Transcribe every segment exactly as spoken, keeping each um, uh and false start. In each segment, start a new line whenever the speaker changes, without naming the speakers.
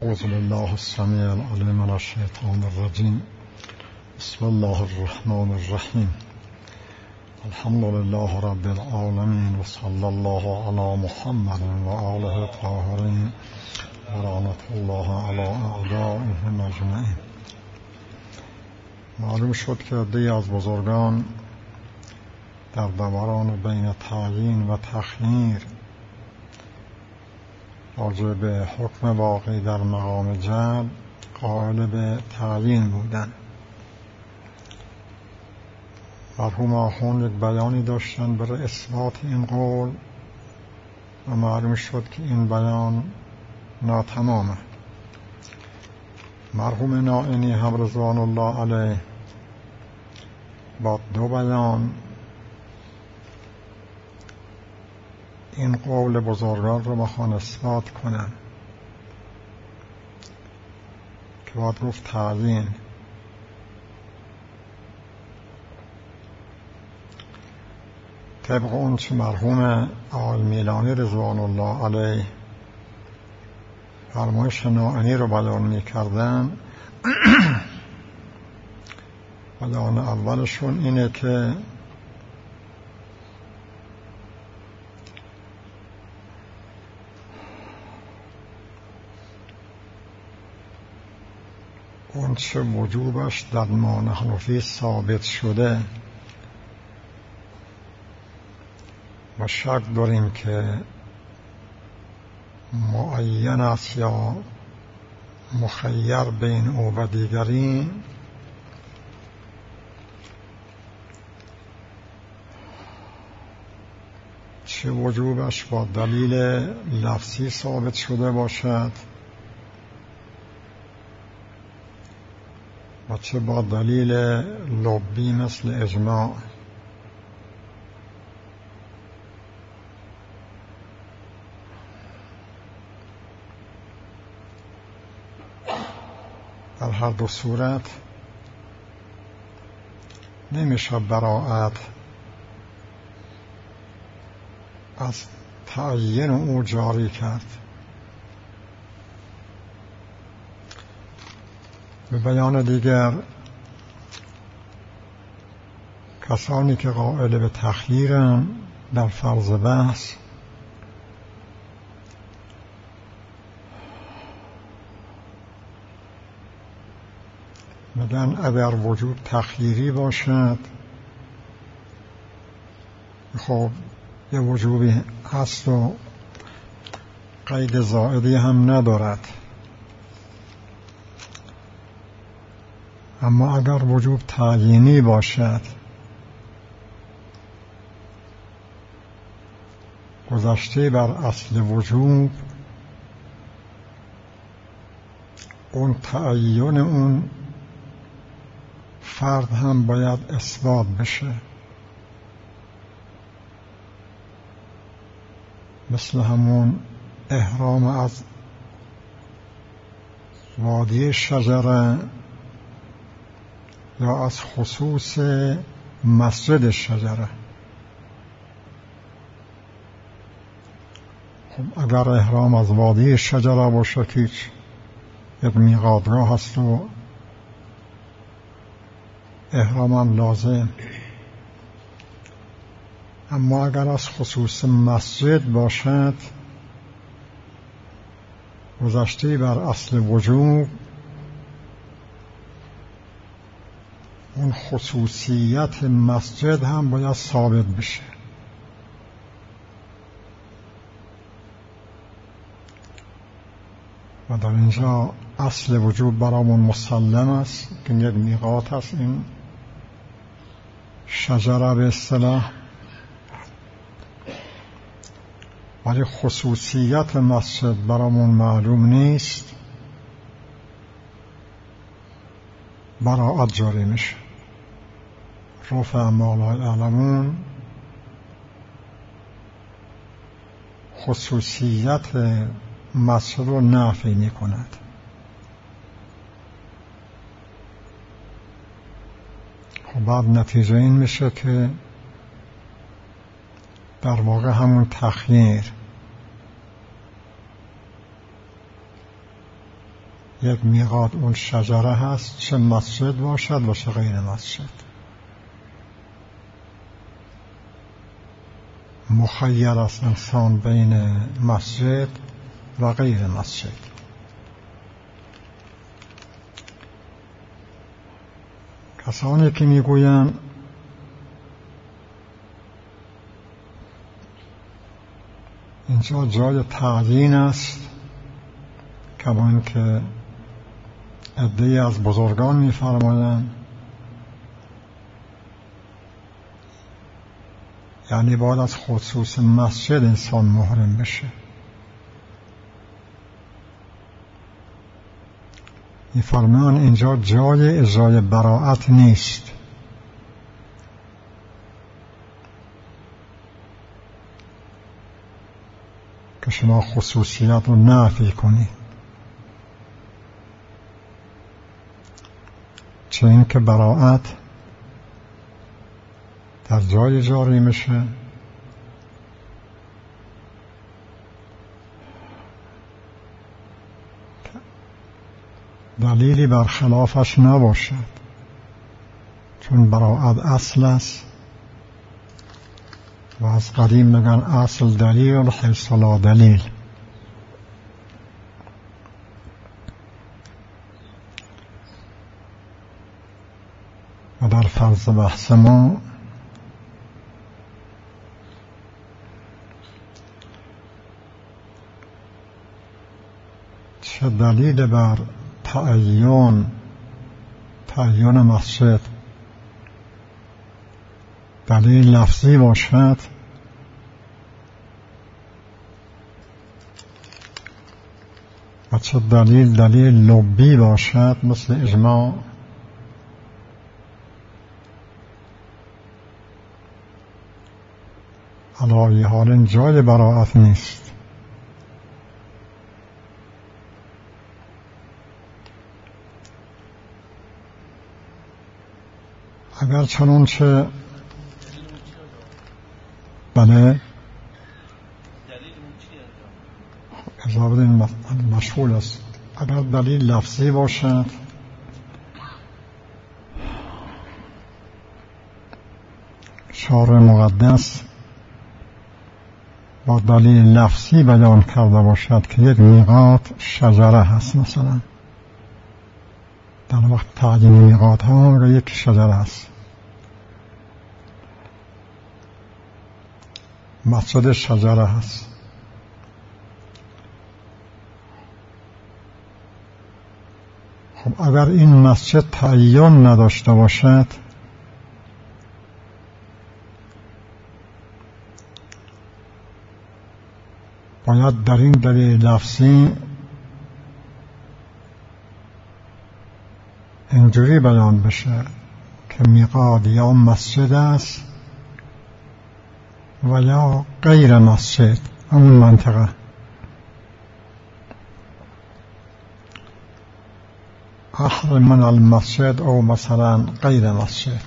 أعوذ بالله السميع العليم من الشيطان الرجيم. بسم الله الرحمن الرحيم. الحمد لله رب العالمين وصلى الله على محمد وآله الطاهرين ولعنة الله على أعدائهم أجمعین. معلوم شد که عده‌ای از بزرگان در دوران بین تعیین و تخییر راجع به حکم واقعی در مقام جلب قائل به تعیین بودند. مرحوم آخوند یک بیانی داشتن برای اثبات این قول و معلوم شد که این بیان ناتمامه. مرحوم نائینی هم رضوان الله علیه با دو بیان این قول بزرگان رو بخوان اثبات کنن که باید گفت تعیین. طبق اون چه مرحوم آقای میلانی رضوان الله علیه فرمایش نائینی رو بیان می کردن، بیان اولشون اینه که اون چه وجوبش در ما نحن فیه ثابت شده و شک داریم که معین است یا مخیر بین او و دیگری، چه وجوبش با دلیل لفظی ثابت شده باشد و چه با دلیل لبی مثل اجماع. در هر دو صورت نمیشه براءت از تعیین او جاری کرد. به بیان دیگر کسانی که قائل به تخییرن در فرض بحث میگن اگر وجود تخییری باشد خب یه وجوبی هست و قید زائدی هم ندارد، اما اگر وجوب تعیینی باشد گذشته بر اصل وجوب، اون تعیین اون فرد هم باید اثبات بشه. مثل همون احرام از وادی شجره یا از خصوص مسجد شجره. خب اگر احرام از وادی شجره باشه که یک میقاتگاه هست و احرام هم لازم، اما اگر از خصوص مسجد باشد گذشته بر اصل وجوب، اون خصوصیت مسجد هم باید ثابت بشه. و در اینجا اصل وجوب برامون مسلم است که یک میقات است، این شجره به اصطلاح، ولی خصوصیت مسجد برامون معلوم نیست، براءت جاری میشه. رفع ما لا یعلمون خصوصیت مسجد رو نفی می کند. خب بعد نتیجه این میشه که در واقع همون تخییر یک میقات اون شجره هست، چه مسجد باشد و چه غیر مسجد. مخیر است انسان بین مسجد و غیر مسجد. کسانی که میگویند اینجا جای تعیین است، کما اینکه عده‌ای از بزرگان می‌فرمایند یعنی باید از خصوص مسجد انسان محرم بشه. می‌فرمایند اینجا جای اجرای براءت نیست. که شما خصوصیت رو نفی کنید، چه این که براءت در جای جاری میشه دلیلی برخلافش نباشد، چون براءت اصل است و از قدیم میگن اصل دلیل حیث لا دلیل. و در فرض بحث ما چه دلیل بر تعیین تعیین مسجد دلیل لفظی باشد و چه دلیل دلیل لبی باشد مثل اجماع، علی حال جای براءت نیست. اگر چنانچه بله اجابه این مشغول است، اگر دلیل لفظی باشد شارع مقدس با دلیل لفظی بیان کرده باشد که یک میقات شجره هست، مثلا در وقت تعیین میقات ها یک شجره هست، مسجد شجره هست. خب اگر این مسجد تعیین نداشته باشد باید در این دلیل لفظی اینجوری بیان بشه که میقات یا مسجد است و یا غیر مسجد، همون منطقه. احرم من المسجد او مثلا غیر مسجد.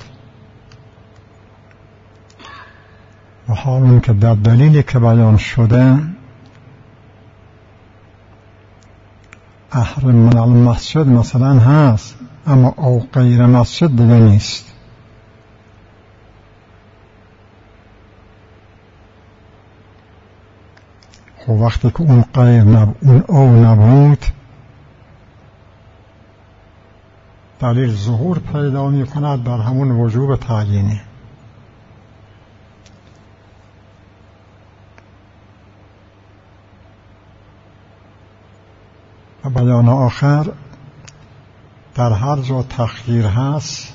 و حال که در دلیلی که بیان شده احرم من المسجد مثلا هست، اما او غیر مسجد دیگه نیست. خب وقتی که اون غیر نب... اون او نبود دلیل ظهور پیدا می کند بر همون وجوب تعیینی. و بیان آخر در هر جا تخییر هست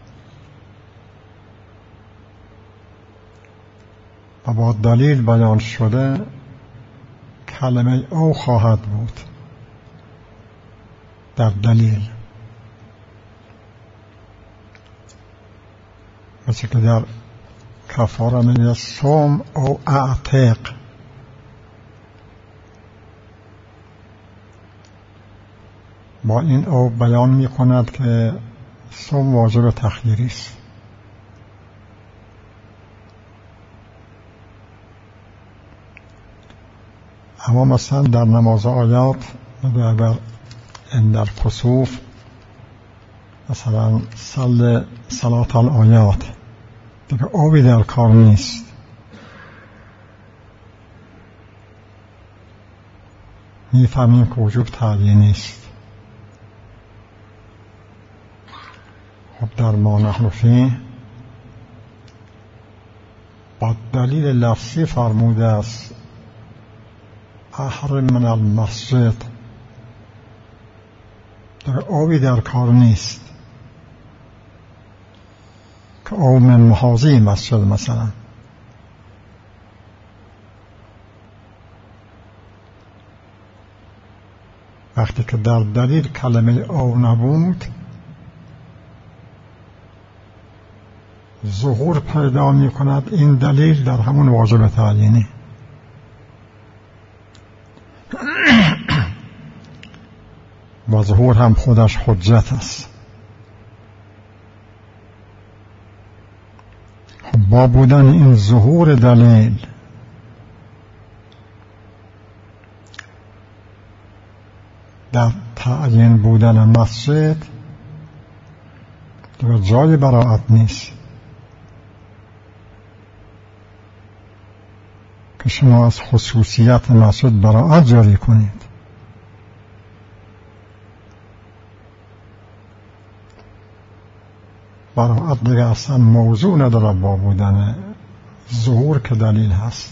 و با دلیل بیان شده کلمه او خواهد بود در دلیل، مثل که در کفاره میگه صوم او اعتق. با این او بیان می کند که صوم واجب تخییری است. اما مثلا در نماز آیات اگر این در کسوف مثلا صل صلات الآیات دیگه آبی در کار نیست. میفهمیم که وجوب تعیینی است. خب در ما نحن فیه با دلیل لفظی فرموده است احرم من المسجد، در آبی در کار نیست که آب من محاذی مسجد مثلا. وقتی که در دلیل کلمه آب نبود ظهور پیدا می کند این دلیل در همون واجب تعیینی. و ظهور هم خودش حجت است. خب با بودن این ظهور دلیل در تعیین بودن مسجد دیگر جای براعت نیست که شما از خصوصیت مسجد براعت جاری کنید. براعت دیگه اصلا موضوع نداره با بودن ظهور که دلیل هست.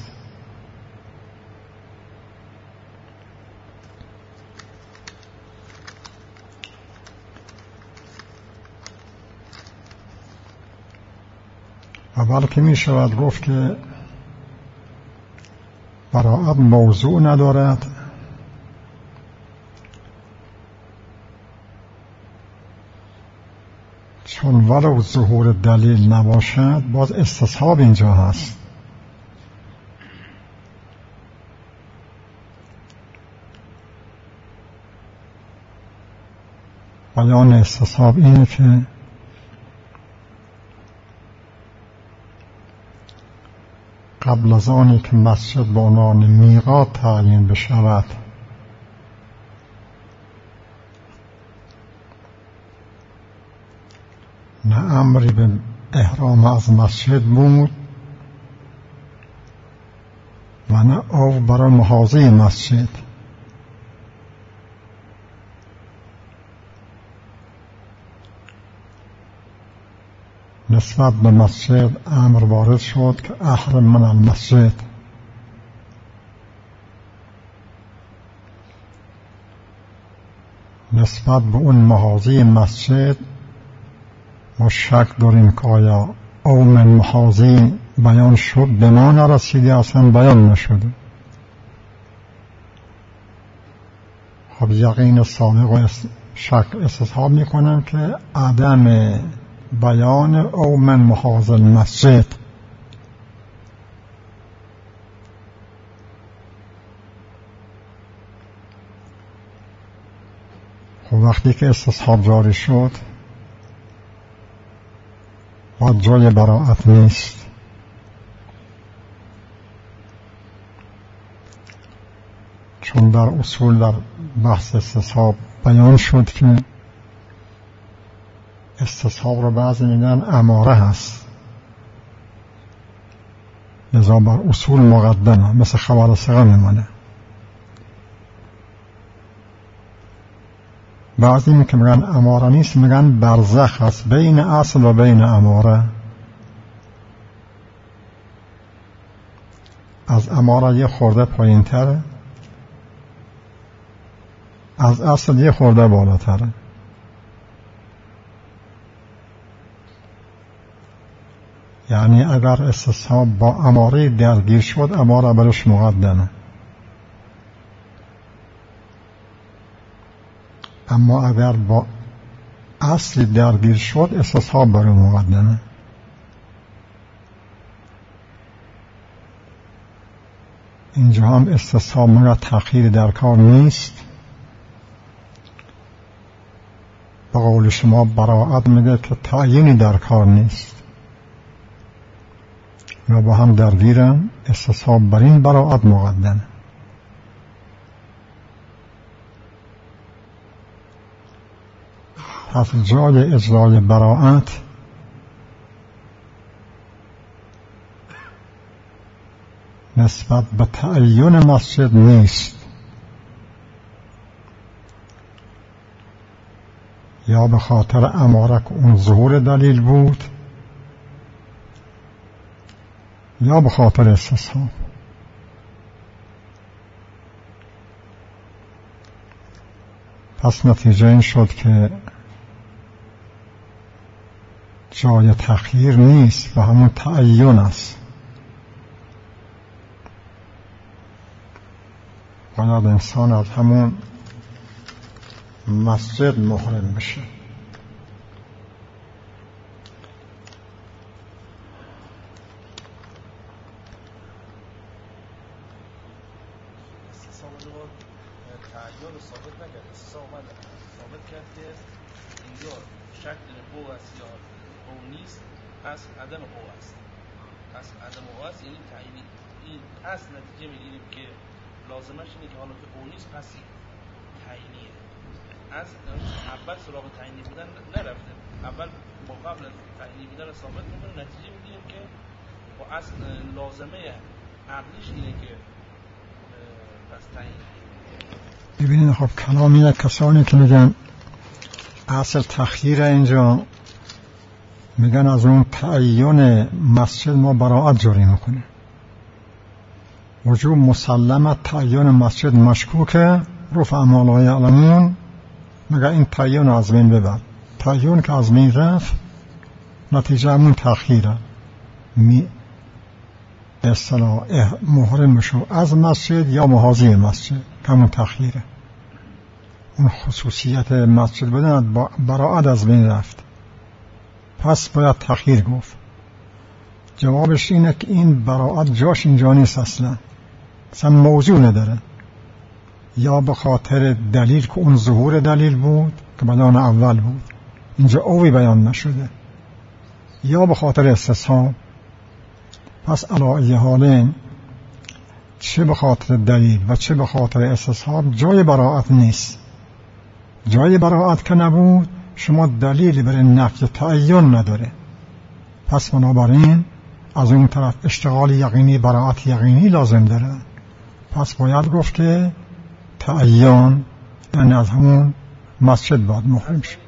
و بلکه می شود گفت که براعت موضوع ندارد چون ولو ظهور دلیل نباشد باز استصحاب اینجا هست. بیان استصحاب اینه که قبل از آنی که مسجد به عنوان میقات تعیین بشود نه امری به احرام از مسجد بود و نه آب برای محاذی مسجد. نسبت به مسجد امر وارد شد که احرم من المسجد. نسبت به اون محاذی مسجد ما شک داریم که آیا او من محاذی بیان شد، به ما نرسیده، اصلا بیان نشده. خب یقین صادق و شک استصحاب میکنم که عدم بیان او من محاذ المسجد خب وقتی که استصحاب جاری شد با جای براعت نیست. چون در اصول در بحث استصحاب بیان شد که استصحاب رو بعضی میگن اماره هست، لذا بر اصول مقدمه، مثل خبر ثقه میمونه. بعضی می که میگن اماره نیست میگن برزخ هست بین اصل و بین اماره. از اماره یه خورده پایین تره، از اصل یه خورده بالاتره. یعنی اگر استصحاب با اماره درگیر شد اماره برش مقدمه، اما اگر با اصل درگیر شد استصحاب برای مقدمه. اینجا هم استصحاب مرا تأخیر در کار نیست. به قول شما براعت میگه که تعیینی در کار نیست و با هم درگیرن، استصحاب بر این براعت مقدمه. پس جای اجرای براءت نسبت به تعیین مسجد نیست، یا به خاطر اماره که اون ظهور دلیل بود یا به خاطر استصحاب. پس نتیجه این شد که جای تخییر نیست و همون تعیین است. باید انسان از همون مسجد محرم بشه.
تعیین رو ثابت نکرد، استثناء اومد ثابت کرد که اینجا شکل هو است یا هو نیست، پس عدم هو است. پس عدم هو است یعنی تعیینی. این پس نتیجه میگیریم که لازمش اینه که حالا که هو نیست پس تعیینیه. از اول سراغ تعیینی بودن نرفته، اول با قبل از تعیینی بودن ثابت میکنه، نتیجه میگیریم که با اصل لازمه عقلیش اینه که پس تعیینی.
ببینید خب کلام اینه کسانی که میگن اصل تخییر اینجا، میگن از اون تعیین مسجد ما براءت جاری میکنه. وجوب مسلمت تعیین مسجد مشکوکه، رفع ما لا یعلمون، میگن این تعیین از بین ببر. تعیین که از بین رفت نتیجه همون تخییره، می اصطلاح محرم بشو از مسجد یا محاذی مسجد، همون تخییره. اون خصوصیت مسجد بدن براءت از بین رفت، پس باید تخییر گفت. جوابش اینه که این براءت جاش اینجا نیست، اصلا اصلا موضوع نداره. یا به خاطر دلیل که اون ظهور دلیل بود که بیان اول بود، اینجا اوی بیان نشده، یا به خاطر استصحاب. پس علی ای حالین چه به خاطر دلیل و چه به خاطر استصحاب جای براءت نیست. جای براءت که نبود شما دلیلی برای نفی تعیین نداره. پس بنابراین از اون طرف اشتغال یقینی براءت یقینی لازم داره. پس باید گفت که تعیین یعنی از همون مسجد باید محرم شد.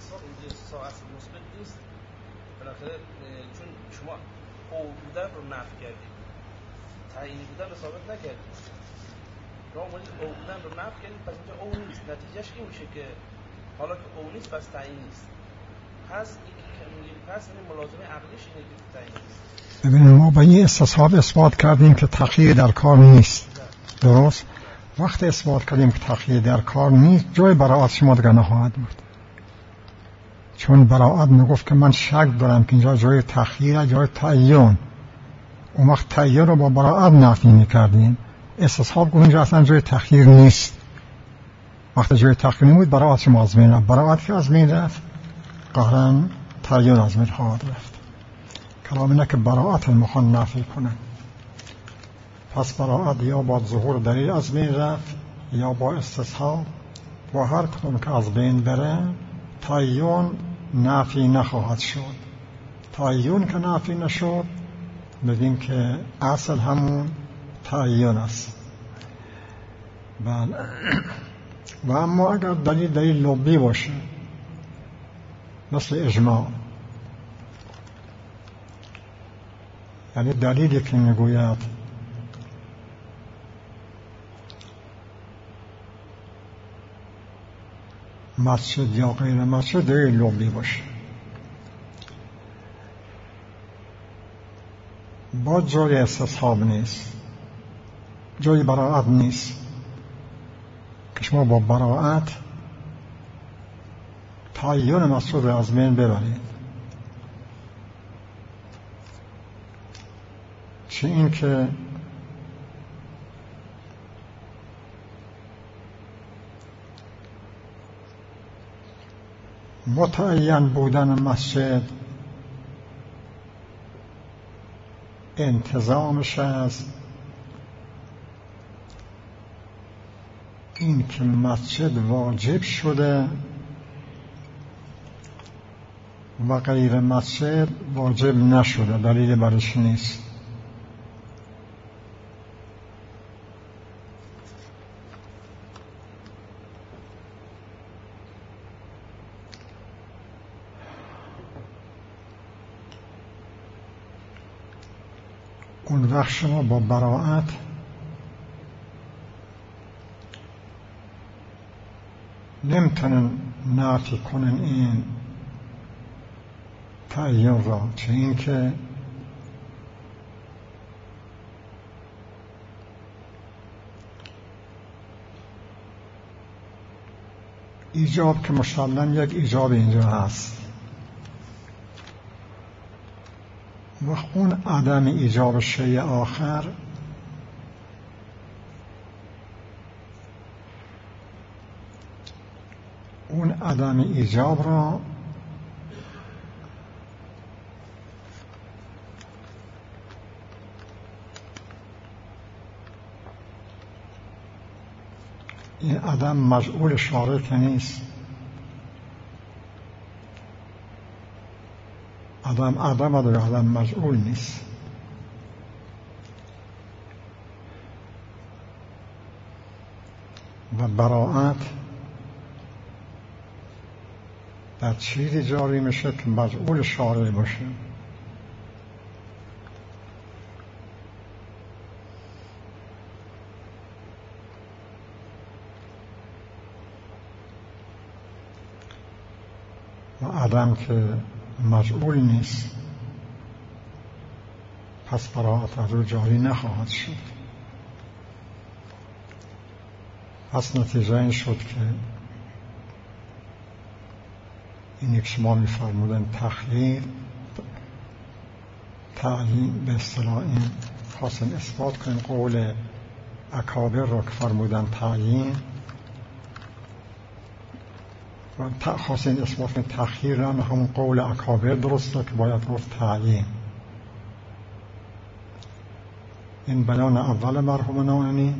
تعیینی بودن رو ثابت نکردید، شما مورد او بودن رو نفی کردید، پس اینجا او نیست. نتیجهش این میشه که حالا که او نیست پس تعیین نیست. پس این که میگیم پس این ملازمه عقلیش اینه که تعیین نیست.
ببینید ما با این استصحاب اثبات کردیم که تخییر در کار نیست، درست؟ وقتی اثبات کردیم که تخییر در کار نیست، جای براءت شما دیگر نخواهد بود. چون براءت میگفت که من شک دارم که اینجا جای تخییر جای تعیین، اون وقت تعیین رو با براءت نفی میکردیم. استصحاب گفت اینجا اصلا جای تخییر نیست. وقتی جای تخییر نمود براءت شما از بین رفت. براءت که از بین رفت قهرا تعیین از بین خواهد رفت. کلام اینه که براءت المخان نفی کنن. پس براءت یا با ظهور دلیل از بین رفت یا با استصحاب، و هر کدوم که از بین بره تعیین نفی نخواهد شد. تعیین که نفی نشد بگیم که اصل همون تعیین است. بله. و اما اگر دلیل دلیل لبی باشه مثل اجماع، یعنی دلیلی که میگوید مسجد یا غیر مسجد دلیل لبی باشه، با جای استصحاب نیست، جای براءت نیست که شما با براءت تعیین مسجد را از بین ببرید. چه این که متعین بودن مسجد انتظامش از این که مسجد واجب شده و غیر مسجد واجب نشده، دلیل برش نیست. اون وقت شما با براءت نمیتونن نفی کنن این تعیین را، چه این که ایجاب که مسلم یک ایجاب اینجا هست، و اون عدم ایجاب شیء آخر اون عدم ایجاب را این عدم مجعول شارع که نیست. عدم عدم داره، عدم مجعول نیست. و براءت در چیزی جاری میشه که مجعول شارع باشه. و عدم که مجعول نیست، پس براءت از او جاری نخواهد شد. پس نتیجه این شد که اینی که شما می‌فرمودن تخییر تعیین، به اصطلاح این خواستن اثبات کنیم قول اکابر را که فرمودن تعیین، و خواستن اثبات کنیم تخییر را همون قول اکابر درسته که باید گفت تعیین. این بیان اول مرحوم نائینی.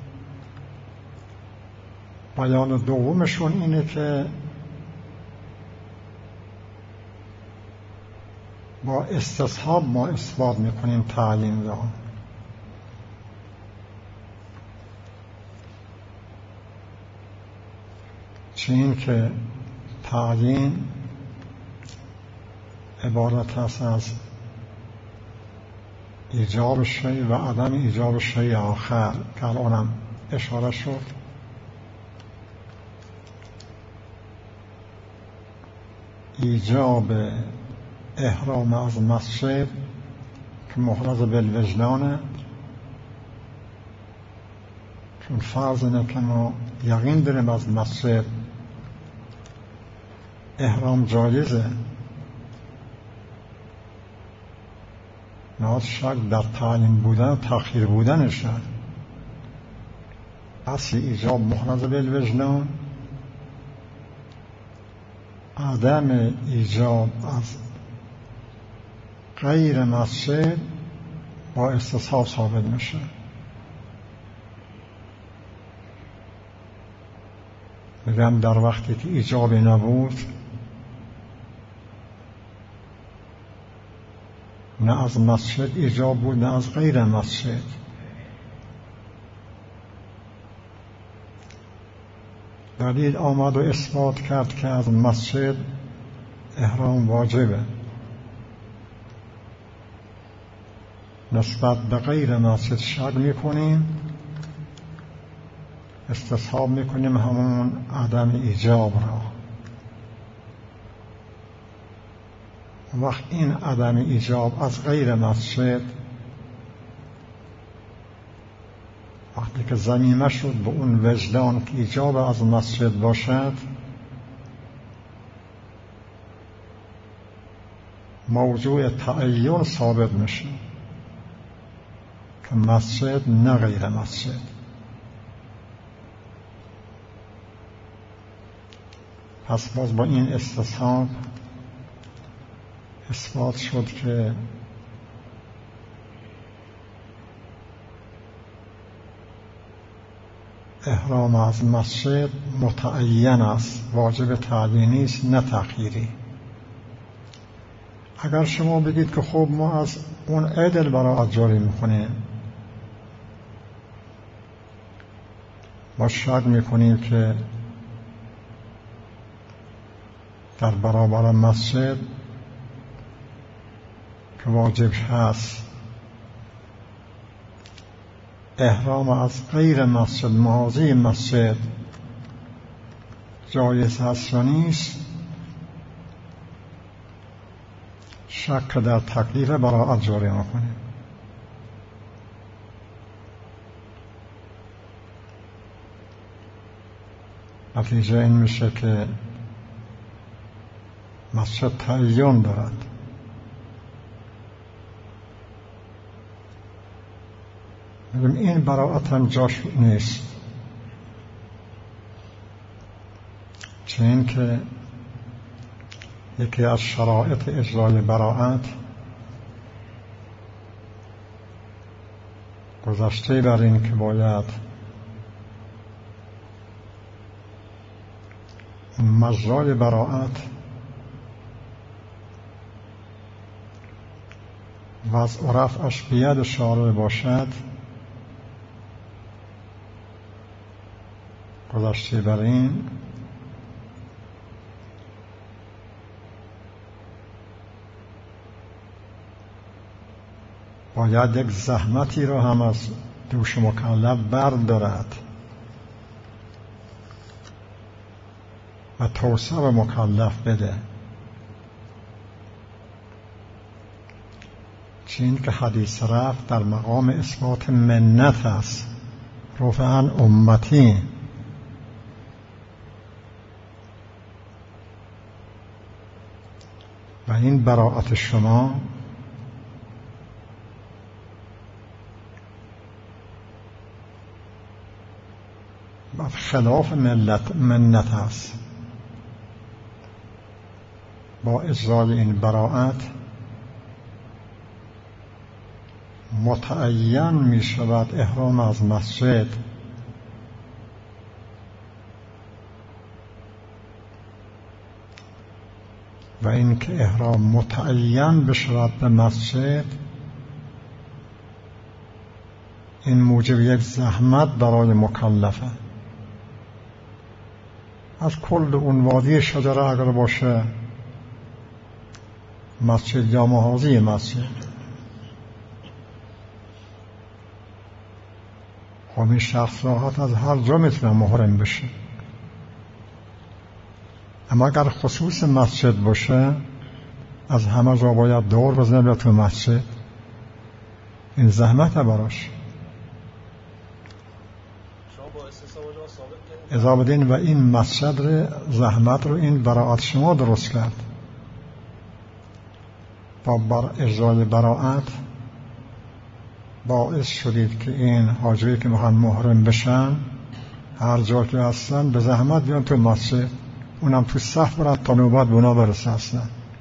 بیان دومشون اینه که با استصحاب ما اثبات میکنیم تعیین را. چه این که تعیین عبارت است از ایجاب شیء و عدم ایجاب شیء آخر که الانم اشاره شد. ایجاب احرام از مسجد که محرز بالوجدانه، چون فرض اینه که ما یقین داریم از مسجد احرام جایزه، نهاد شک در تعیین بودن و تأخیر بودنشه. اصل ایجاب محرز بالوجدان، عدم ایجاب از غیر مسجد با استصحاب ثابت میشه. میگم در وقتی که ایجابی نبود، نه از مسجد ایجاب بود نه از غیر مسجد، دلیل آمد و اثبات کرد که از مسجد احرام واجبه، نسبت به غیر مسجد شک میکنیم، استصحاب میکنیم همون عدم ایجاب را. وقت این عدم ایجاب از غیر مسجد وقتی که ضمیمه شد به اون وجدان که ایجاب از مسجد باشد، موضوع تعیین ثابت میشه که مسجد نه غیر مسجد. پس باز با این استصحاب اثبات شد که احرام از مسجد متعین است، واجب تعیینی است نه تأخیری. اگر شما بگید که خب ما از اون عدل براعت جاری میکنیم، ما شک میکنیم که در برابر مسجد که واجب هست احرام از غیر مسجد محاذی مسجد جایز هست و نیست، شک در تکلیف براعت جاری میکنیم. نتیجه این میشه که مسجد تعین دارد. میگم این براعت هم جاش نیست، چون که یکی از شرایط اجرای براعت گذشته بر این که باید مجرای براعت وضع و رفعش بید شارع باشد، گذشته بر این باید یک زحمتی رو هم از دوش مکلف بردارد و توسعه به مکلف بده. چین که حدیث رفت در مقام اثبات منت است، رفعاً امتی، و این براعت شما خلاف ملت منت است. با اجرای این براعت متعین می شود احرام از مسجد و این که احرام متعین بشود به مسجد، این موجب یک زحمت برای مکلفه. از کل اون وادی شجره اگر باشه مسجد یا محاذی مسجد، خب این شخص راحت از هر جا میتونه محرم بشه. اما اگر خصوص مسجد باشه از همه جا باید دور بزنه به تو مسجد، این زحمت براش. اذا بدین و این مسجد رو زحمت رو این براعت شما درست کرد. با بر اجرای براعت باعث شدید که این حاجی که میخوان محرم بشن هر جا که هستن به زحمت بیان تو مسجد، اونم تو صف برد تا نوبت بنا برسه اصلا.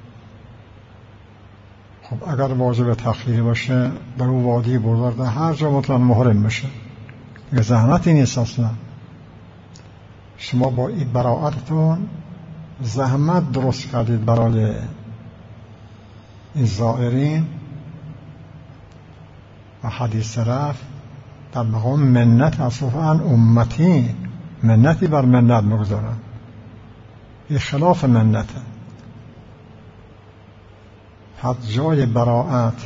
خب اگر واجب تخیری باشه در اون وادی بزرگ هر جا مطلب محرم بشه، یه زحمتی نیست اصلا. شما با این براعتتون زحمت درست کردید برای این زائرین و حدیث رفت در مقام منت اصفاً امتی، منتی بر منت مگذارن، این خلاف منته. پس جای براعت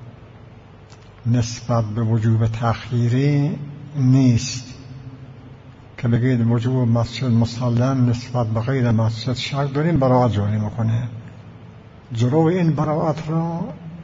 نسبت به وجوب تخییری نیست که بگید وجوب مسجد مسلم نسبت به غیر مسجد شک داریم براعت جاری میکنه. جلو این براعت را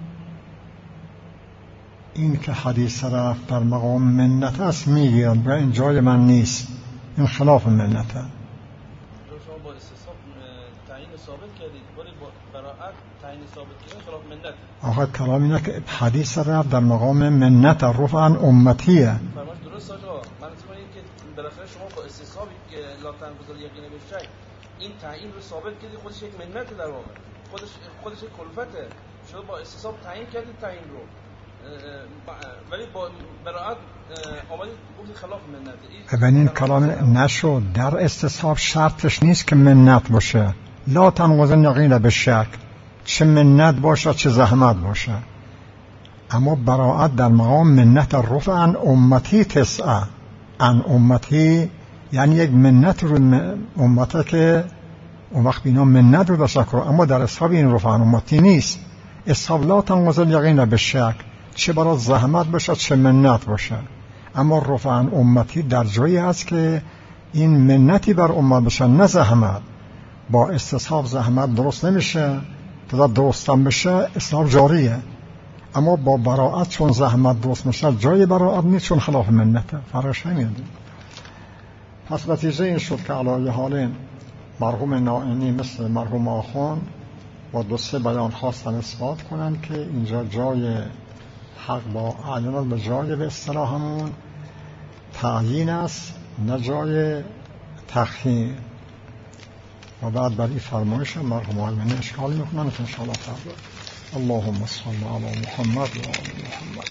این که حدیث رفت در مقام منت است میگیرند و این جای من نیست، این خلاف منته.
شما با استصحاب تعیین ثابت کردید ولی با براعت تعیین ثابت کردن خلاف منت.
آخه کلام اینه که حدیث رفت در مقام منت رفعاً امتیه.
فرمایش درست آقا. من اصلا این که بالاخره شما با استصحابی که لا تنقض یقین به شک این تعیین رو ثابت کردید، خودش یک منت در واقع، خودش خودش یک کلفته. شما با استصحاب تعیین کردید تعیین رو، ولی با براعت آمدید گفتید خلاف منت.
ببینین کلام نشد. در استصحاب شرطش نیست که منت باشه. لا تنقض یقین به شک، چه منت باشه چه زحمت باشه. اما براءت در مقام منت رفع عن امتی تسعه، عن امتی یعنی یک منت رو امته که اون وقت اینا منت رو داشته کرد، اما در اصحاب این رفع عن امتی نیست. اصحاب لا تنقض یقین به شک، چه برای زحمت باشه چه منت باشه. اما رفع عن امتی در جایی هست که این منتی بر امت بشه نه زحمت. با استصحاب زحمت درست نمیشه، تا درستم بشه استصحاب جاریه. اما با براءت چون زحمت درست میشه جای براءت نیست، چون خلاف منته، فرقش نمیاد. پس نتیجه این شد که علایه حال مرحوم نائینی مثل مرحوم آخوند با دو سه بیان خواستن اثبات کنن که اینجا جای حق با عینات به جای به اصطلاح همون تعیین است نه جای تخییر. و بعد بر این فرمایش مرحوم آلمانی اشکال میکنن که انشاءالله فردا. اللهم صل علی محمد و آل محمد.